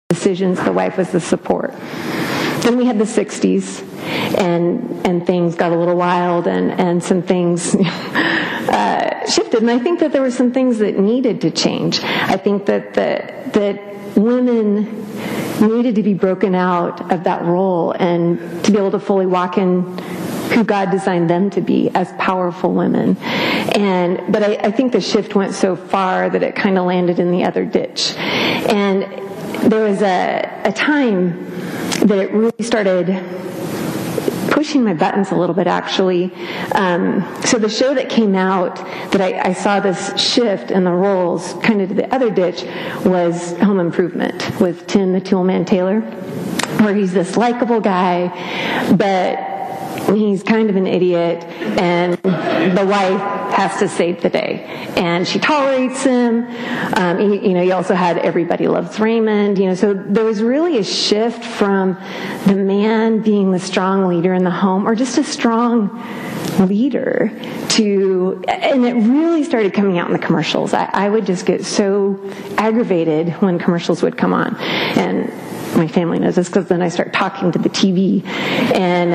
decisions, the wife was the support. Then we had the 60s, and things got a little wild, and some things shifted. And I think that there were some things that needed to change. I think that women needed to be broken out of that role and to be able to fully walk in who God designed them to be as powerful women. But I think the shift went so far that it kind of landed in the other ditch. And there was a time that it really started pushing my buttons a little bit, actually. So the show that came out that I saw this shift in the roles kind of to the other ditch was Home Improvement with Tim the Toolman Taylor, where he's this likable guy, but he's kind of an idiot, and the wife has to save the day. And she tolerates him. You also had Everybody Loves Raymond. So there was really a shift from the man being the strong leader in the home, or just a strong leader, and it really started coming out in the commercials. I would just get so aggravated when commercials would come on. And my family knows this because then I start talking to the TV. And,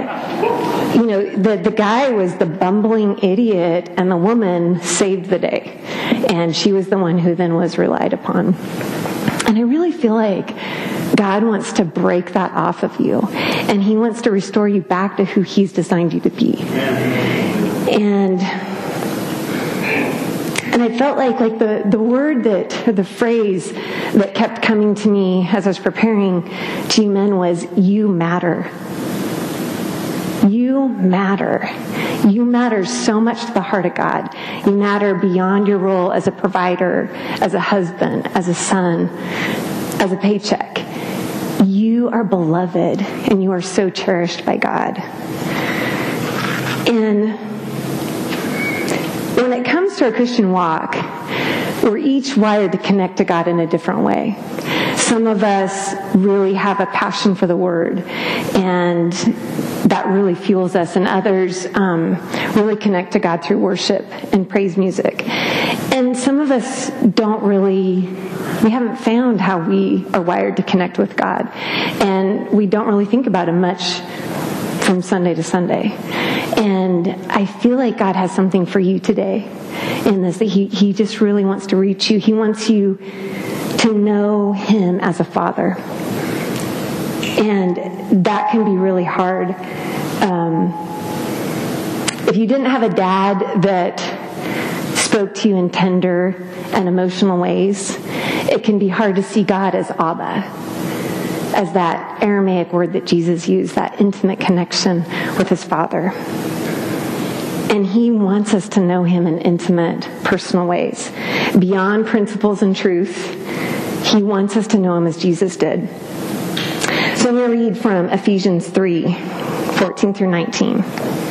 the guy was the bumbling idiot, and the woman saved the day. And she was the one who then was relied upon. And I really feel like God wants to break that off of you. And He wants to restore you back to who He's designed you to be. And I felt like the word the phrase that kept coming to me as I was preparing to you men was, you matter. You matter. You matter so much to the heart of God. You matter beyond your role as a provider, as a husband, as a son, as a paycheck. You are beloved, and you are so cherished by God. And when it comes to our Christian walk, we're each wired to connect to God in a different way. Some of us really have a passion for the Word, and that really fuels us, and others really connect to God through worship and praise music. And some of us we haven't found how we are wired to connect with God, and we don't really think about Him much from Sunday to Sunday. And I feel like God has something for you today in this, that He just really wants to reach you. He wants you to know Him as a Father. And that can be really hard. If you didn't have a dad that spoke to you in tender and emotional ways, it can be hard to see God as Abba, as that Aramaic word that Jesus used, that intimate connection with His Father. And He wants us to know Him in intimate, personal ways. Beyond principles and truth, He wants us to know Him as Jesus did. So I'm going to read from Ephesians 3:14 through 19.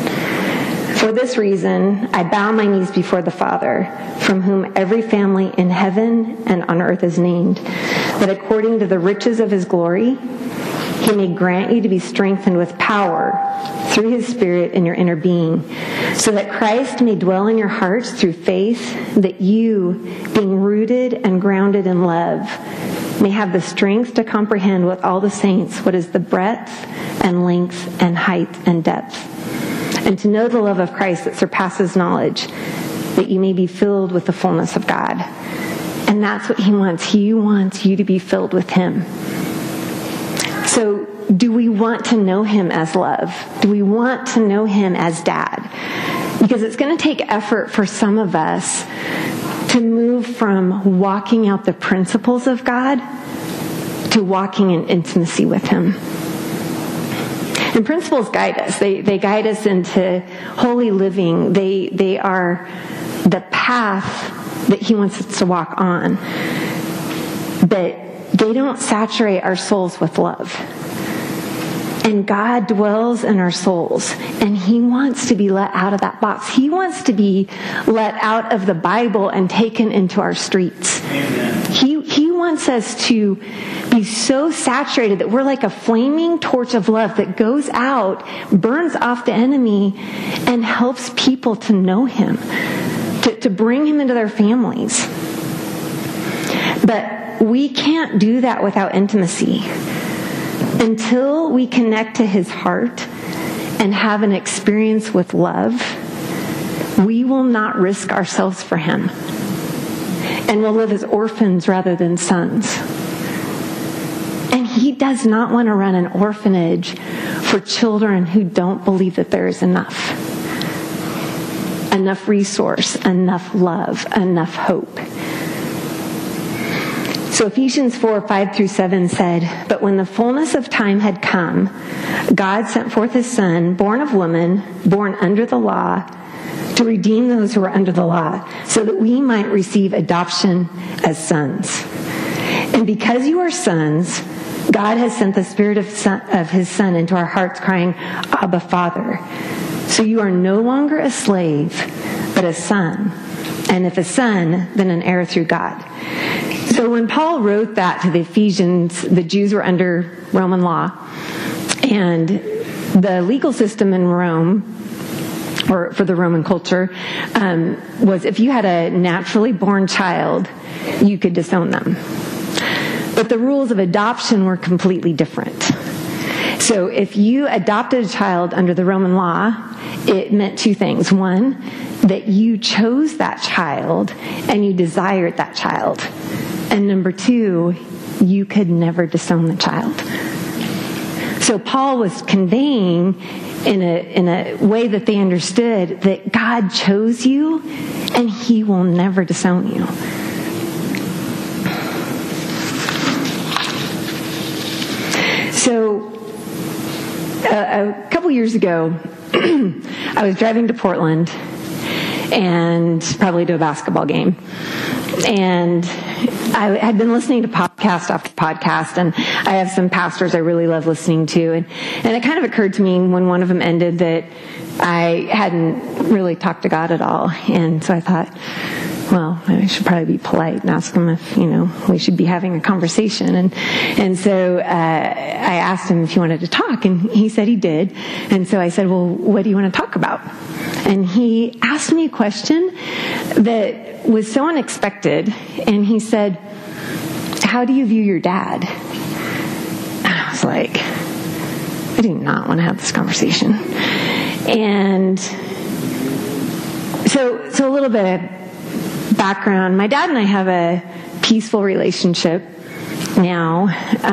For this reason, I bow my knees before the Father, from whom every family in heaven and on earth is named, that according to the riches of His glory, He may grant you to be strengthened with power through His Spirit in your inner being, so that Christ may dwell in your hearts through faith, that you, being rooted and grounded in love, may have the strength to comprehend with all the saints what is the breadth and length and height and depth, and to know the love of Christ that surpasses knowledge, that you may be filled with the fullness of God. And that's what He wants. He wants you to be filled with Him. So, do we want to know Him as love? Do we want to know Him as Dad? Because it's going to take effort for some of us to move from walking out the principles of God to walking in intimacy with Him. And principles guide us. They guide us into holy living. They are the path that He wants us to walk on. But they don't saturate our souls with love. And God dwells in our souls, and He wants to be let out of that box. He wants to be let out of the Bible and taken into our streets. Amen. He wants us to be so saturated that we're like a flaming torch of love that goes out, burns off the enemy, and helps people to know Him, to bring Him into their families. But we can't do that without intimacy. Until we connect to his heart and have an experience with love, we will not risk ourselves for him. And will live as orphans rather than sons. And he does not want to run an orphanage for children who don't believe that there is enough resource, enough love, enough hope. So Ephesians 4:5-7 said, "But when the fullness of time had come, God sent forth his Son, born of woman, born under the law, to redeem those who were under the law, so that we might receive adoption as sons. And because you are sons, God has sent the Spirit of his Son into our hearts, crying, 'Abba, Father.' So you are no longer a slave, but a son. And if a son, then an heir through God." So when Paul wrote that to the Ephesians, the Jews were under Roman law. And the legal system in Rome, or for the Roman culture, was if you had a naturally born child, you could disown them. But the rules of adoption were completely different. So if you adopted a child under the Roman law, it meant two things. One, that you chose that child and you desired that child. And number two, you could never disown the child. So Paul was conveying in a way that they understood that God chose you and he will never disown you. So a couple years ago, I was driving to Portland, and probably to a basketball game. And I had been listening to podcast after podcast, and I have some pastors I really love listening to. And it kind of occurred to me when one of them ended that I hadn't really talked to God at all. And so I thought, well, I should probably be polite and ask him if, we should be having a conversation. And so I asked him if he wanted to talk, and he said he did. And so I said, well, what do you want to talk about? And he asked me a question that was so unexpected. And he said, how do you view your dad? And I was like, I do not want to have this conversation. And so a little bit of background. My dad and I have a peaceful relationship now.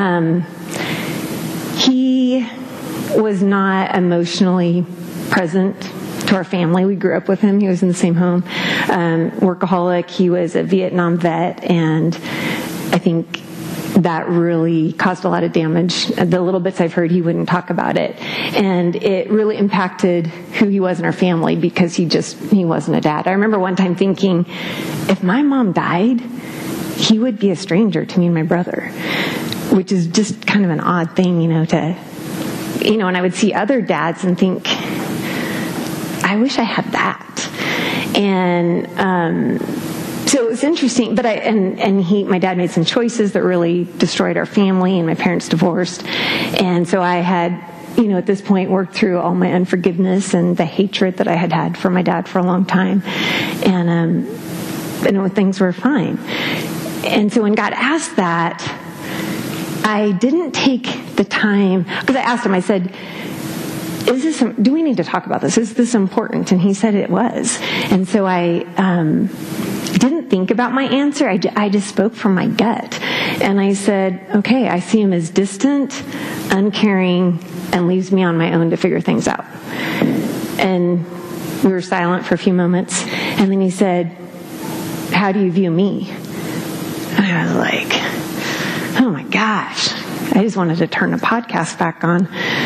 He was not emotionally present to our family. We grew up with him. He was in the same home. Workaholic. He was a Vietnam vet, and I think that really caused a lot of damage. The little bits I've heard, he wouldn't talk about it. And it really impacted who he was in our family because he wasn't a dad. I remember one time thinking, if my mom died, he would be a stranger to me and my brother, which is just kind of an odd thing, and I would see other dads and think, I wish I had that. And, so it was interesting, but my dad made some choices that really destroyed our family, and my parents divorced. And so I had, at this point worked through all my unforgiveness and the hatred that I had for my dad for a long time. And things were fine. And so when God asked that, I didn't take the time, because I asked him, I said, do we need to talk about this? Is this important? And he said it was. And so I didn't think about my answer. I just spoke from my gut. And I said, okay, I see him as distant, uncaring, and leaves me on my own to figure things out. And we were silent for a few moments. And then he said, how do you view me? And I was like, oh my gosh. I just wanted to turn the podcast back on.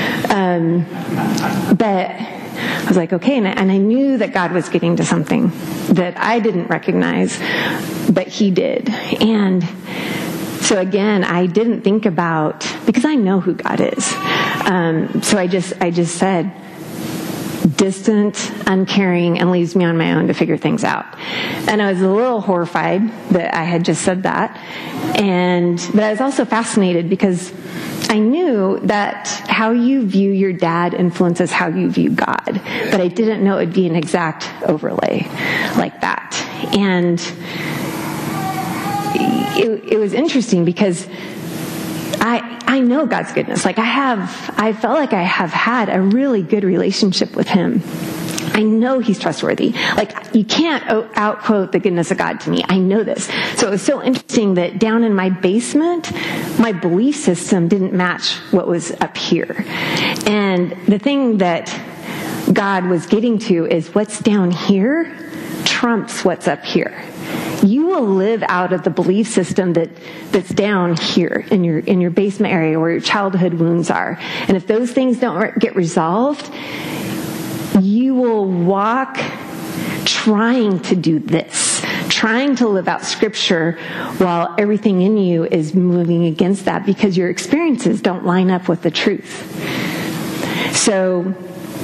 But I was like, okay. And I knew that God was getting to something that I didn't recognize, but he did. And so again, I didn't think about, because I know who God is. So I just said, distant, uncaring, and leaves me on my own to figure things out. And I was a little horrified that I had just said that. But I was also fascinated because I knew that how you view your dad influences how you view God. But I didn't know it would be an exact overlay like that. And it was interesting because I know God's goodness. Like I felt like I have had a really good relationship with him. I know he's trustworthy. Like, you can't outquote the goodness of God to me. I know this. So it was so interesting that down in my basement, my belief system didn't match what was up here. And the thing that God was getting to is what's down here trumps what's up here. You will live out of the belief system that's down here in your basement area where your childhood wounds are. And if those things don't get resolved, you will walk trying to do this, trying to live out Scripture while everything in you is moving against that because your experiences don't line up with the truth. So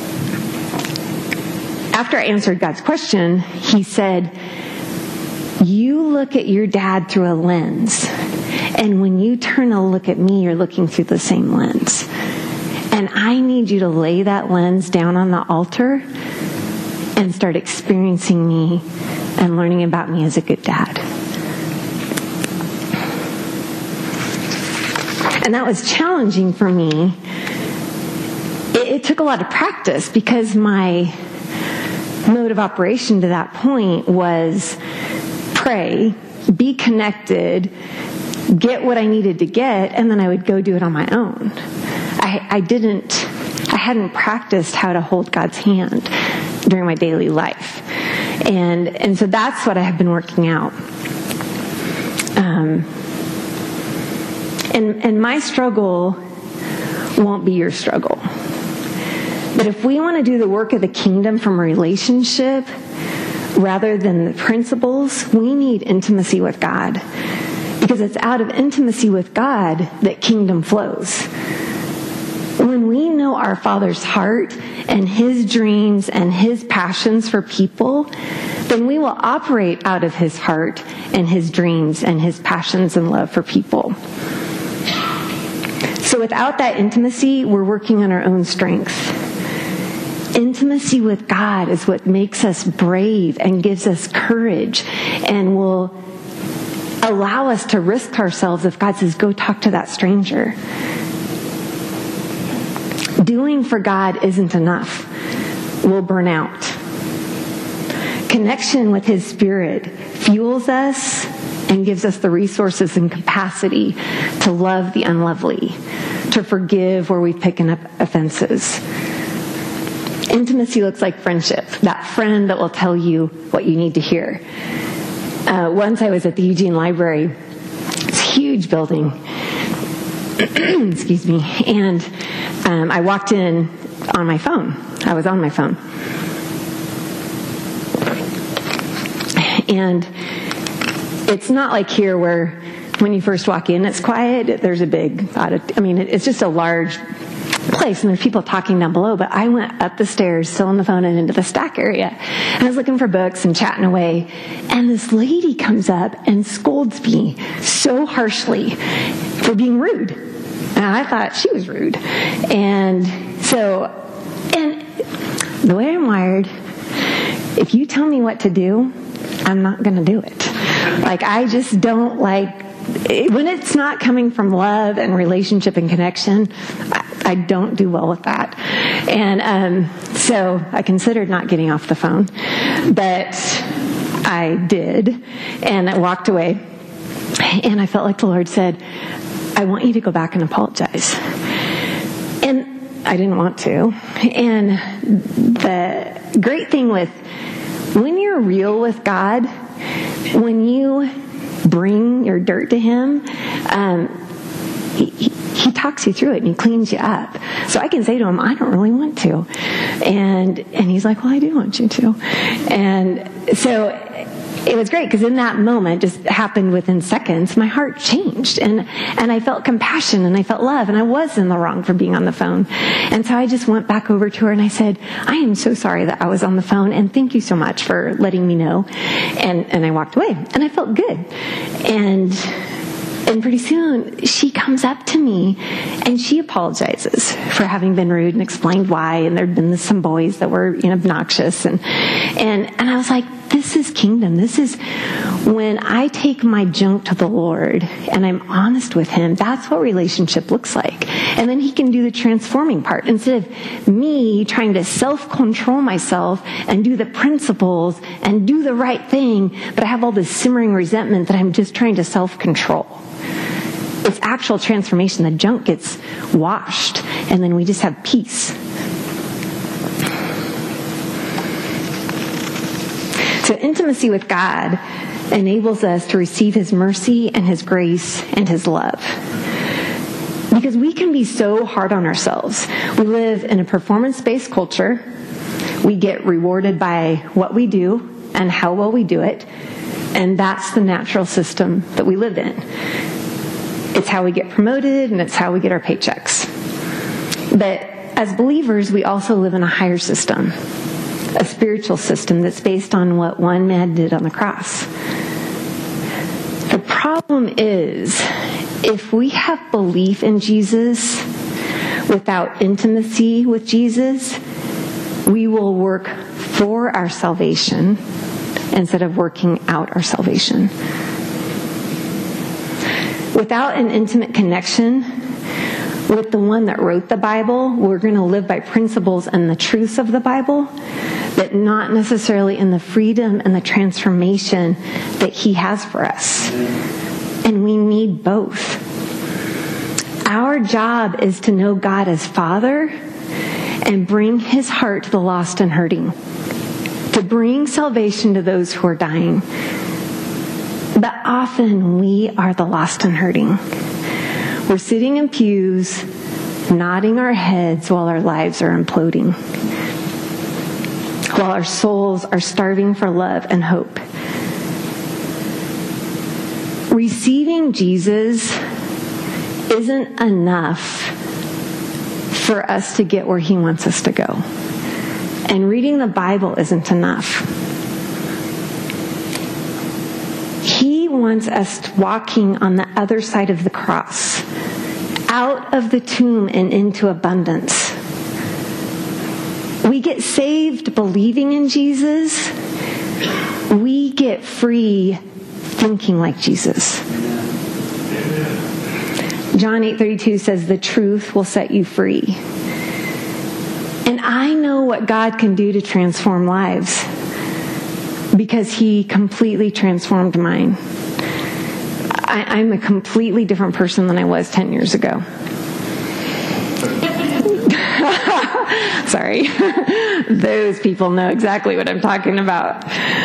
after I answered God's question, he said, you look at your dad through a lens, and when you turn to look at me, you're looking through the same lens. And I need you to lay that lens down on the altar and start experiencing me and learning about me as a good dad. And that was challenging for me. It took a lot of practice because my mode of operation to that point was pray, be connected, get what I needed to get, and then I would go do it on my own. I hadn't practiced how to hold God's hand during my daily life. And so that's what I have been working out. And my struggle won't be your struggle. But if we want to do the work of the kingdom from a relationship rather than the principles, we need intimacy with God. Because it's out of intimacy with God that kingdom flows. When we know our Father's heart and his dreams and his passions for people, then we will operate out of his heart and his dreams and his passions and love for people. So without that intimacy, we're working on our own strength. Intimacy with God is what makes us brave and gives us courage and will allow us to risk ourselves if God says, go talk to that stranger. Doing for God isn't enough. We'll burn out. Connection with his Spirit fuels us and gives us the resources and capacity to love the unlovely, to forgive where we've picked up offenses. Intimacy looks like friendship, that friend that will tell you what you need to hear. Once I was at the Eugene Library, it's a huge building, excuse me, and I walked in on my phone. I was on my phone. And it's not like here where when you first walk in, it's quiet. There's a big, it's just a large place and there's people talking down below, but I went up the stairs, still on the phone, and into the stack area. And I was looking for books and chatting away, and this lady comes up and scolds me so harshly for being rude. And I thought she was rude. And the way I'm wired, if you tell me what to do, I'm not going to do it. Like, I just don't like, when it's not coming from love and relationship and connection, I don't do well with that. And so I considered not getting off the phone, but I did, and I walked away, and I felt like the Lord said, I want you to go back and apologize. And I didn't want to. And the great thing with when you're real with God, when you bring your dirt to him, he talks you through it and he cleans you up. So I can say to him, I don't really want to. And he's like, well, I do want you to. And so it was great because in that moment, just happened within seconds, my heart changed and I felt compassion and I felt love, and I was in the wrong for being on the phone. And so I just went back over to her and I said, I am so sorry that I was on the phone, and thank you so much for letting me know. And I walked away and I felt good. And And pretty soon, she comes up to me and she apologizes for having been rude and explained why. And there'd been some boys that were obnoxious. And I was like, this is kingdom. This is when I take my junk to the Lord and I'm honest with Him. That's what relationship looks like. And then He can do the transforming part. Instead of me trying to self-control myself and do the principles and do the right thing, but I have all this simmering resentment that I'm just trying to self-control. It's actual transformation. The junk gets washed and then we just have peace. So intimacy with God enables us to receive His mercy and His grace and His love. Because we can be so hard on ourselves. We live in a performance-based culture. We get rewarded by what we do and how well we do it. And that's the natural system that we live in. It's how we get promoted and it's how we get our paychecks. But as believers, we also live in a higher system. A spiritual system that's based on what one man did on the cross. The problem is, if we have belief in Jesus without intimacy with Jesus, we will work for our salvation instead of working out our salvation. Without an intimate connection with the one that wrote the Bible, we're going to live by principles and the truths of the Bible, but not necessarily in the freedom and the transformation that He has for us. And we need both. Our job is to know God as Father and bring His heart to the lost and hurting, to bring salvation to those who are dying. But often we are the lost and hurting. We're sitting in pews, nodding our heads while our lives are imploding, while our souls are starving for love and hope. Receiving Jesus isn't enough for us to get where He wants us to go. And reading the Bible isn't enough. He wants us walking on the other side of the cross, out of the tomb and into abundance. We get saved believing in Jesus. We get free thinking like Jesus. John 8:32 says, the truth will set you free. And I know what God can do to transform lives because He completely transformed mine. I'm a completely different person than I was 10 years ago. Sorry. Those people know exactly what I'm talking about.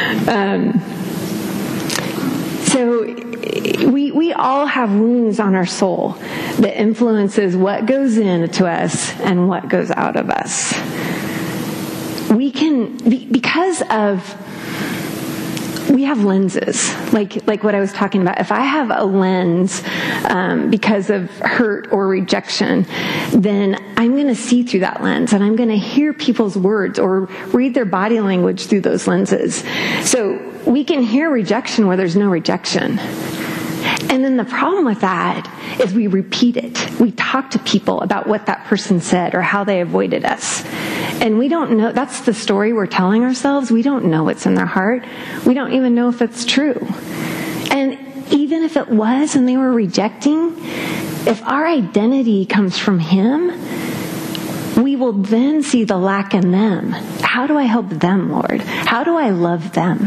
So we all have wounds on our soul that influences what goes into us and what goes out of us. We can, because of, we have lenses, like what I was talking about. If I have a lens because of hurt or rejection, then I'm going to see through that lens and I'm going to hear people's words or read their body language through those lenses. So we can hear rejection where there's no rejection. And then the problem with that is we repeat it. We talk to people about what that person said or how they avoided us. And we don't know, that's the story we're telling ourselves. We don't know what's in their heart. We don't even know if it's true. And even if it was and they were rejecting, if our identity comes from Him, we will then see the lack in them. How do I help them, Lord? How do I love them?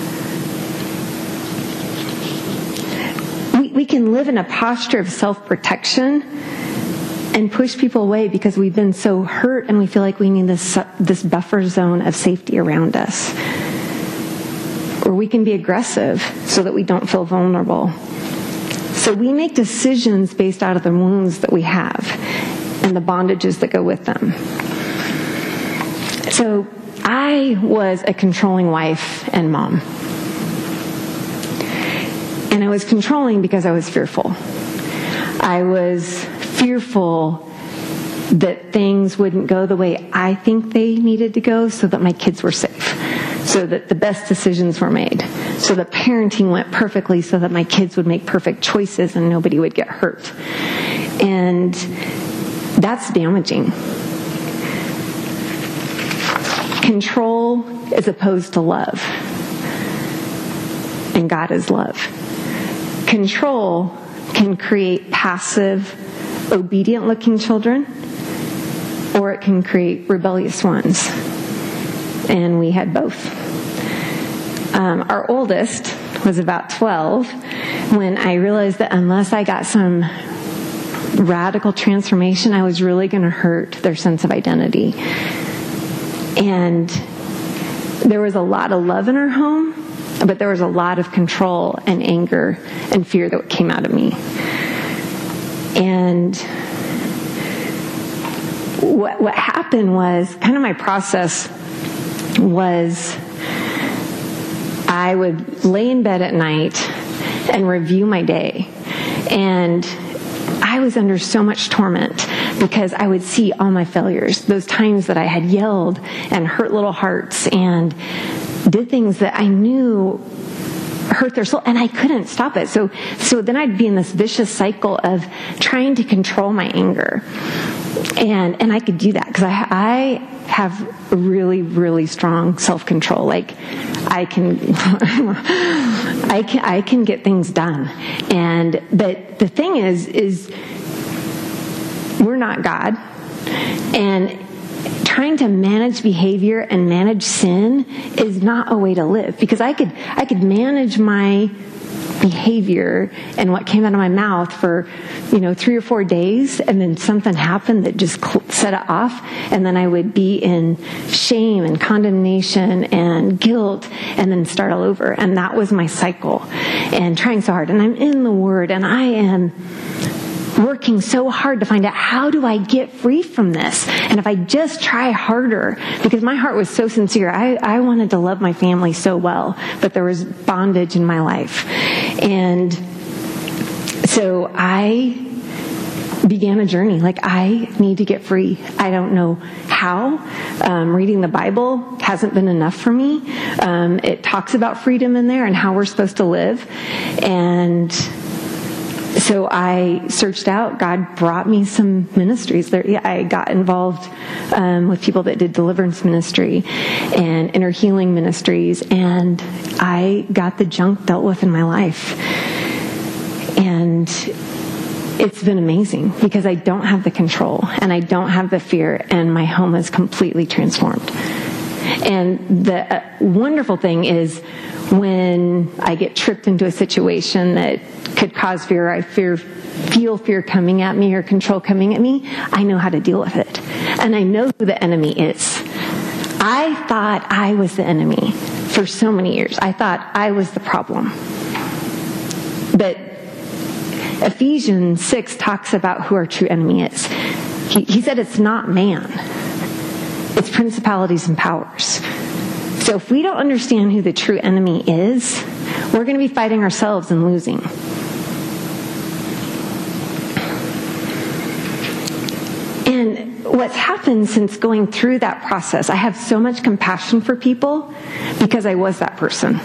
We can live in a posture of self-protection and push people away because we've been so hurt and we feel like we need this buffer zone of safety around us. Or we can be aggressive so that we don't feel vulnerable. So we make decisions based out of the wounds that we have and the bondages that go with them. So I was a controlling wife and mom. And I was controlling because I was fearful. I was fearful that things wouldn't go the way I think they needed to go so that my kids were safe, so that the best decisions were made. So the parenting went perfectly so that my kids would make perfect choices and nobody would get hurt. And that's damaging. Control is opposed to love. And God is love. Control can create passive, obedient-looking children, or it can create rebellious ones. And we had both. Our oldest was about 12 when I realized that unless I got some radical transformation, I was really going to hurt their sense of identity. And there was a lot of love in our home, but there was a lot of control and anger and fear that came out of me. And what happened was, kind of my process was, I would lay in bed at night and review my day. And I was under so much torment because I would see all my failures, those times that I had yelled and hurt little hearts and did things that I knew hurt their soul, and I couldn't stop it. So then I'd be in this vicious cycle of trying to control my anger. And I could do that because I have really, really strong self-control. Like, I can get things done. But the thing is we're not God. And trying to manage behavior and manage sin is not a way to live, because I could manage my behavior and what came out of my mouth for 3 or 4 days, and then something happened that just set it off, and then I would be in shame and condemnation and guilt and then start all over. And that was my cycle, and trying so hard. And I'm in the Word, and I am working so hard to find out, how do I get free from this? And if I just try harder, because my heart was so sincere, I wanted to love my family so well, but there was bondage in my life. And so I began a journey. Like, I need to get free. I don't know how. Reading the Bible hasn't been enough for me. It talks about freedom in there and how we're supposed to live. And so I searched out. God brought me some ministries. I got involved with people that did deliverance ministry and inner healing ministries, and I got the junk dealt with in my life. And it's been amazing because I don't have the control and I don't have the fear, and my home is completely transformed. And the wonderful thing is, when I get tripped into a situation that could cause fear, I feel fear coming at me or control coming at me, I know how to deal with it. And I know who the enemy is. I thought I was the enemy for so many years. I thought I was the problem. But Ephesians 6 talks about who our true enemy is. He said it's not man. It's principalities and powers. So if we don't understand who the true enemy is, we're going to be fighting ourselves and losing. And what's happened since going through that process, I have so much compassion for people because I was that person.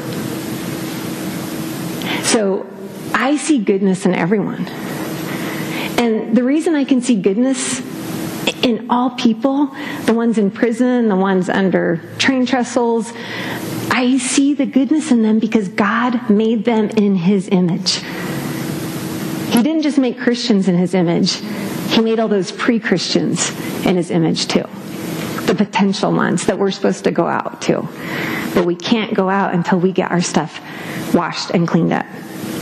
So I see goodness in everyone. And the reason I can see goodness in all people, the ones in prison, the ones under train trestles, I see the goodness in them because God made them in His image. He didn't just make Christians in His image. He made all those pre-Christians in His image too. The potential ones that we're supposed to go out to. But we can't go out until we get our stuff washed and cleaned up.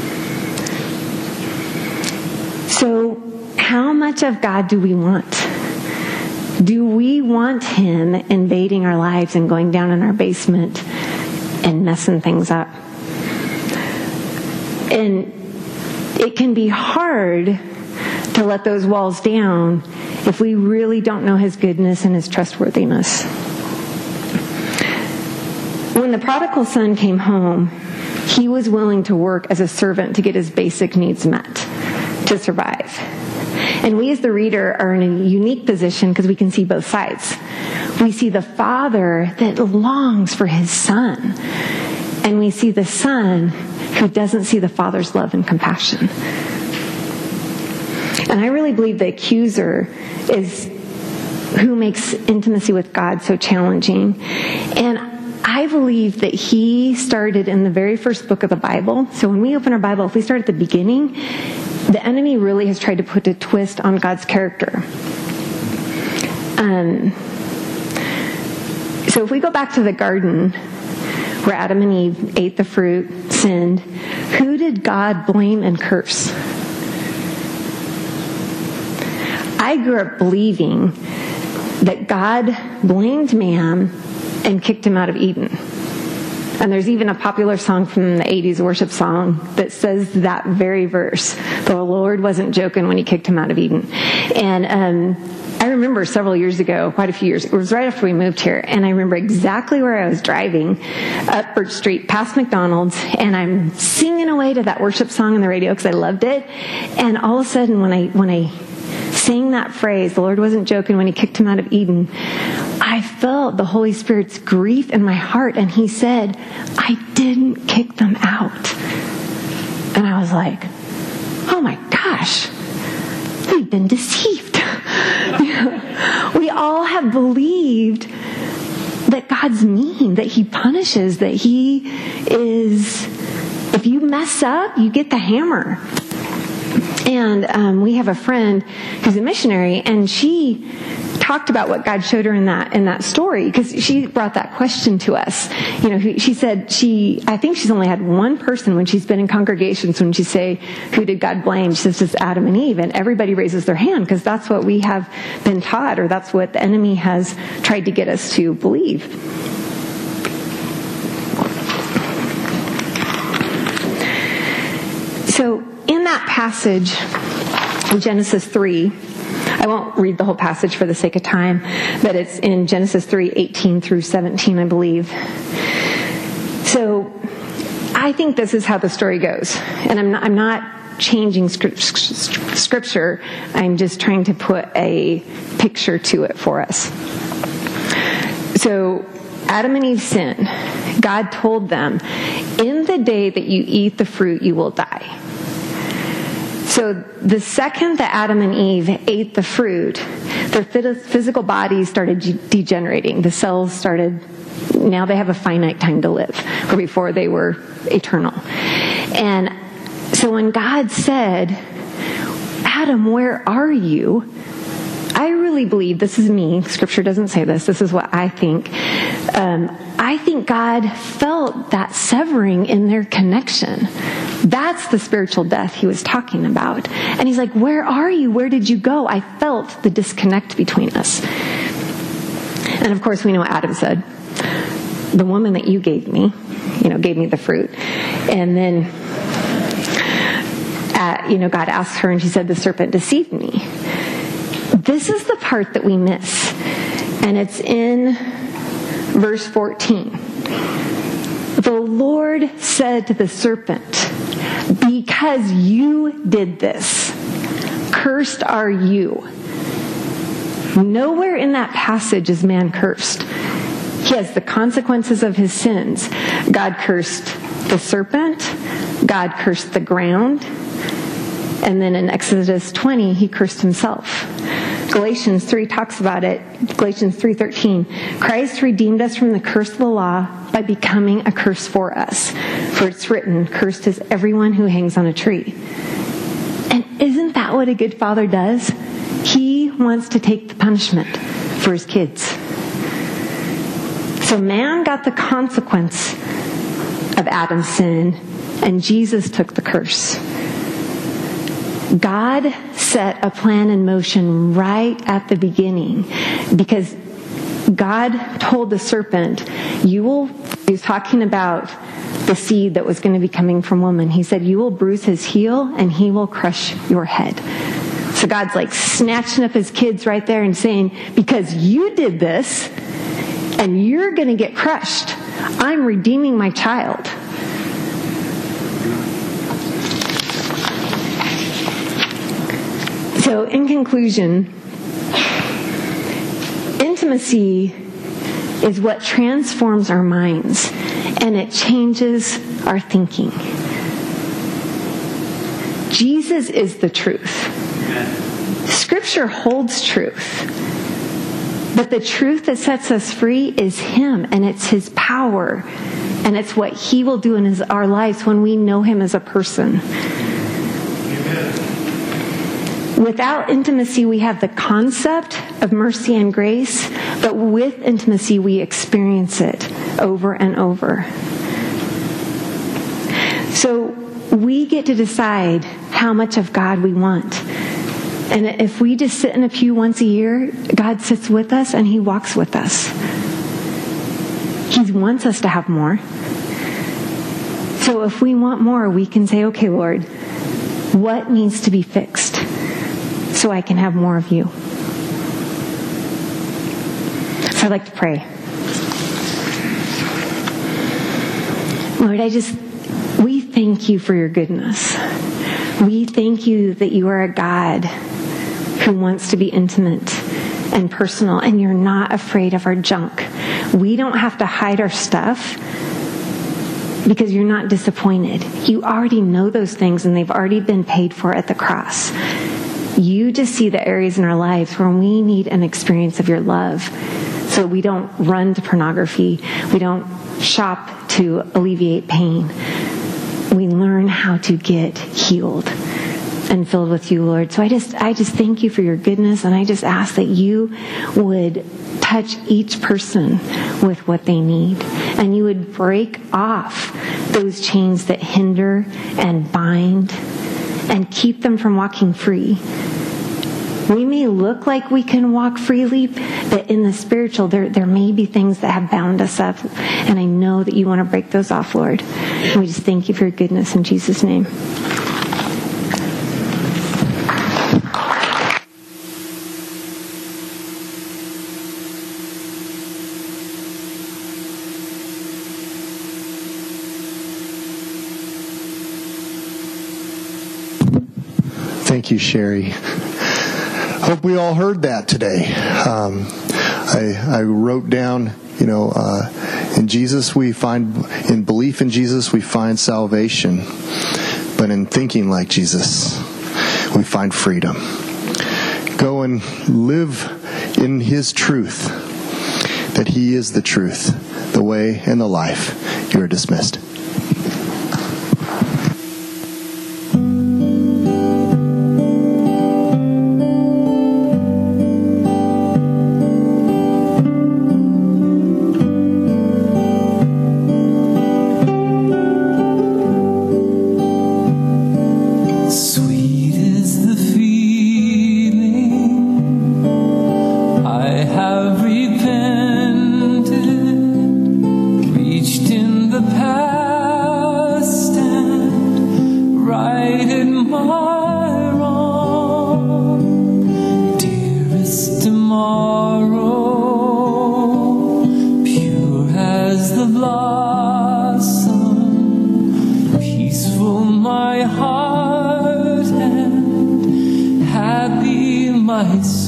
So, how much of God do we want? Do we want Him invading our lives and going down in our basement and messing things up? And it can be hard to let those walls down if we really don't know His goodness and His trustworthiness. When the prodigal son came home, he was willing to work as a servant to get his basic needs met, to survive. And we as the reader are in a unique position because we can see both sides. We see the father that longs for his son and we see the son who doesn't see the Father's love and compassion. And I really believe the accuser is who makes intimacy with God so challenging. And I believe that he started in the very first book of the Bible. So when we open our Bible, if we start at the beginning, the enemy really has tried to put a twist on God's character. So if we go back to the garden where Adam and Eve ate the fruit, sinned, who did God blame and curse? I grew up believing that God blamed man and kicked him out of Eden. And there's even a popular song from the 80s, worship song, that says that very verse. The Lord wasn't joking when he kicked him out of Eden. And I remember several years ago, quite a few years, it was right after we moved here, and I remember exactly where I was driving up Birch Street past McDonald's, and I'm singing away to that worship song on the radio because I loved it. And all of a sudden, when I sang that phrase, the Lord wasn't joking when he kicked him out of Eden, I felt the Holy Spirit's grief in my heart, and he said, I didn't kick them out. And I was like, oh my gosh, we've been deceived. We all have believed that God's mean, that he punishes, that he is, if you mess up, you get the hammer. And we have a friend who's a missionary, and she talked about what God showed her in that story, because she brought that question to us. You know, she said I think she's only had one person when she's been in congregations when she say, who did God blame? She says, it's Adam and Eve, and everybody raises their hand because that's what we have been taught, or that's what the enemy has tried to get us to believe. So in that passage in Genesis 3, I won't read the whole passage for the sake of time, but it's in Genesis 3:18 through 17, I believe. So I think this is how the story goes. And I'm not changing scripture. I'm just trying to put a picture to it for us. So Adam and Eve sin. God told them, in the day that you eat the fruit, you will die. So the second that Adam and Eve ate the fruit, their physical bodies started degenerating. The cells started, now they have a finite time to live, where before they were eternal. And so when God said, Adam, where are you? I really believe, this is me, scripture doesn't say this is what I think. I think God felt that severing in their connection. That's the spiritual death he was talking about. And he's like, where are you? Where did you go? I felt the disconnect between us. And of course, we know what Adam said. The woman that you gave me, gave me the fruit. And then, God asked her, and she said, the serpent deceived me. This is the part that we miss. And it's in verse 14. The Lord said to the serpent, because you did this, cursed are you. Nowhere in that passage is man cursed. He has the consequences of his sins. God cursed the serpent. God cursed the ground. And then in Exodus 20, he cursed himself. Galatians 3 talks about it. Galatians 3:13. Christ redeemed us from the curse of the law by becoming a curse for us. For it's written, cursed is everyone who hangs on a tree. And isn't that what a good father does? He wants to take the punishment for his kids. So man got the consequence of Adam's sin, and Jesus took the curse. God set a plan in motion right at the beginning, because God told the serpent, he was talking about the seed that was going to be coming from woman. He said, you will bruise his heel and he will crush your head. So God's like snatching up his kids right there and saying, because you did this and you're going to get crushed, I'm redeeming my child. So in conclusion, intimacy is what transforms our minds. and it changes our thinking. Jesus is the truth. Scripture holds truth. But the truth that sets us free is Him, and it's His power, and it's what He will do in our lives when we know Him as a person. Without intimacy, we have the concept of mercy and grace, but with intimacy, we experience it over and over. So we get to decide how much of God we want. And if we just sit in a pew once a year, God sits with us and He walks with us. He wants us to have more. So if we want more, we can say, okay, Lord, what needs to be fixed so I can have more of you? So I'd like to pray. Lord, we thank you for your goodness. We thank you that you are a God who wants to be intimate and personal, and you're not afraid of our junk. We don't have to hide our stuff because you're not disappointed. You already know those things, and they've already been paid for at the cross. You just see the areas in our lives where we need an experience of your love, so we don't run to pornography. We don't shop to alleviate pain. We learn how to get healed and filled with you, Lord. So I just thank you for your goodness, and I just ask that you would touch each person with what they need, and you would break off those chains that hinder and bind and keep them from walking free. We may look like we can walk freely, but in the spiritual, there may be things that have bound us up, and I know that you want to break those off, Lord. And we just thank you for your goodness in Jesus' name. Thank you, Sherry. Hope we all heard that today. I wrote down, in Jesus in belief in Jesus, we find salvation. But in thinking like Jesus, we find freedom. Go and live in His truth, that He is the truth, the way, and the life. You are dismissed. My